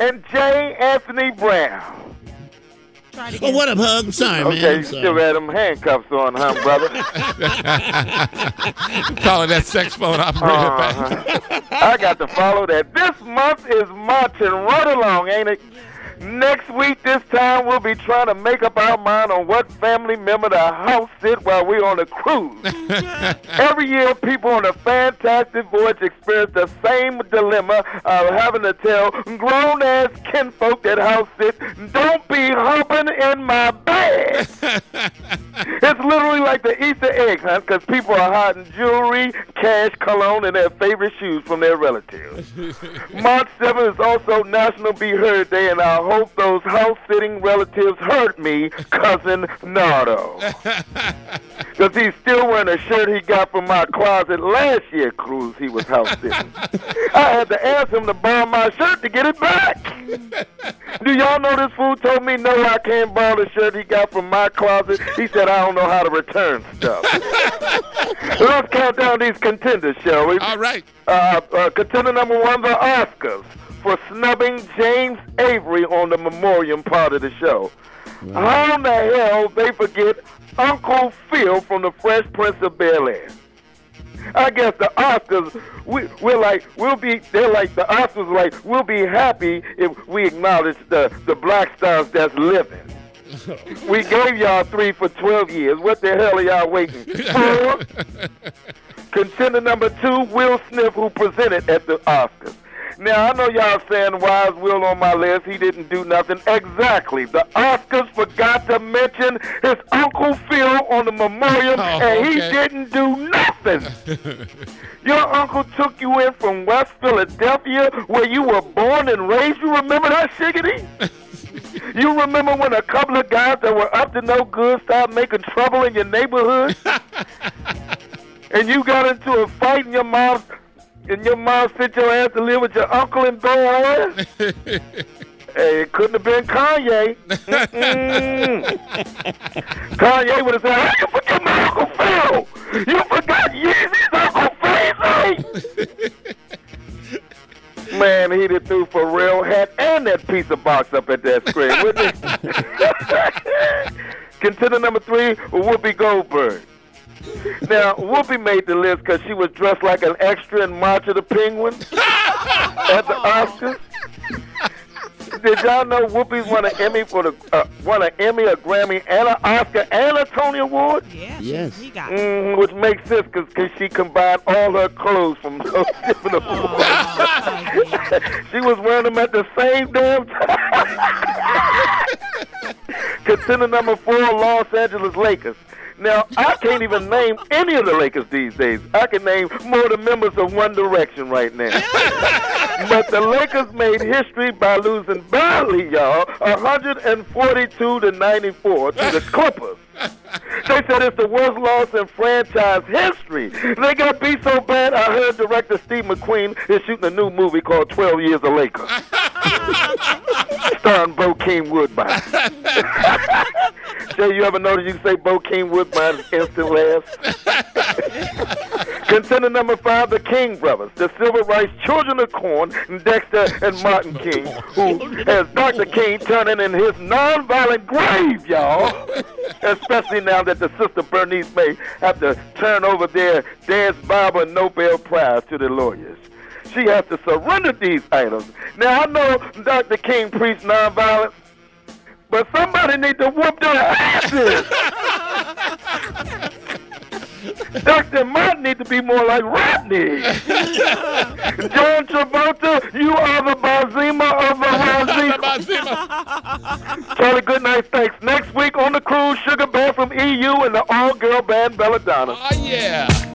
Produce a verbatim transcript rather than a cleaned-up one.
and J. Anthony Brown. Oh, what up, Hug? I'm sorry, okay, man. Okay, you still had them handcuffs on, huh, brother? Calling that sex phone operator uh-huh. back. I got to follow that. This month is marching right along, ain't it? Next week, this time, we'll be trying to make up our mind on what family member to house sit while we're on a cruise. Every year, people on a fantastic voyage experience the same dilemma of having to tell grown-ass kinfolk that house sit, don't be humping in my bed. It's literally like the Easter egg hunt because people are hiding jewelry, cash, cologne, and their favorite shoes from their relatives. March seventh is also National Be Heard Day, and I hope those house-sitting relatives heard me, Cousin Nardo. Because he's still wearing a shirt he got from my closet last year cruise he was house-sitting. I had to ask him to borrow my shirt to get it back. Do y'all know this fool told me, no, I can't borrow the shirt he got from my closet? He said, I don't know how to return stuff. Let's count down these contenders, shall we? All right. Uh, uh, contender number one, the Oscars, for snubbing James Avery on the memoriam part of the show. Wow. How in the hell they forget Uncle Phil from the Fresh Prince of Bel-Air? I guess the Oscars, we, we're like, we'll be, they're like, the Oscars like, we'll be happy if we acknowledge the, the black stars that's living. We gave y'all three for twelve years. What the hell are y'all waiting for? Contender number two, Will Smith, who presented at the Oscars. Now, I know y'all saying, why is Will on my list? He didn't do nothing. Exactly. The Oscars forgot to mention his Uncle Phil on the memoriam, oh, and he okay. didn't do nothing. Your uncle took you in from West Philadelphia, where you were born and raised. You remember that, Shiggity? You remember when a couple of guys that were up to no good started making trouble in your neighborhood? And you got into a fight in your mom's And your mom sent your ass to live with your uncle in Bel-Air? Hey, it couldn't have been Kanye. Kanye would have said, how you forget my Uncle Phil? You forgot Yeezy's Uncle Phil? Man, he'd have threw Pharrell hat and that pizza box up at that screen, wouldn't he? Contender number three, Whoopi Goldberg. Now, Whoopi made the list because she was dressed like an extra in March of the Penguins at the Oscars. Did y'all know Whoopi's won an Emmy for the uh, won an Emmy, a Grammy, and an Oscar, and a Tony Award? Yeah, yes. He got mm, which makes sense because she combined all her clothes from those different awards. Oh, she was wearing them at the same damn time. Contender number four, Los Angeles Lakers. Now, I can't even name any of the Lakers these days. I can name more of the members of One Direction right now. But the Lakers made history by losing badly, y'all, one forty-two to ninety-four to the Clippers. They said it's the worst loss in franchise history. They got beat so bad, I heard director Steve McQueen is shooting a new movie called twelve Years of Lakers. Starring Bokeem Woodbine. Jay, you ever notice you say Bokeem Woodbine's instant laugh? Contender number five, the King brothers, the civil rights children of corn, Dexter and Martin King, who has Doctor King turning in his nonviolent grave, y'all. Especially now that the sister Bernice may have to turn over their Dance Bible and Nobel Prize to the lawyers. She has to surrender these items. Now, I know Doctor King preached nonviolence, but somebody need to whoop their asses. Doctor Martin need to be more like Rodney. John Travolta, you are the Benzema of the Benzema. Charlie, good night, thanks. Next week on the cruise, Sugar Bear from E U and the all-girl band Belladonna. Oh, yeah.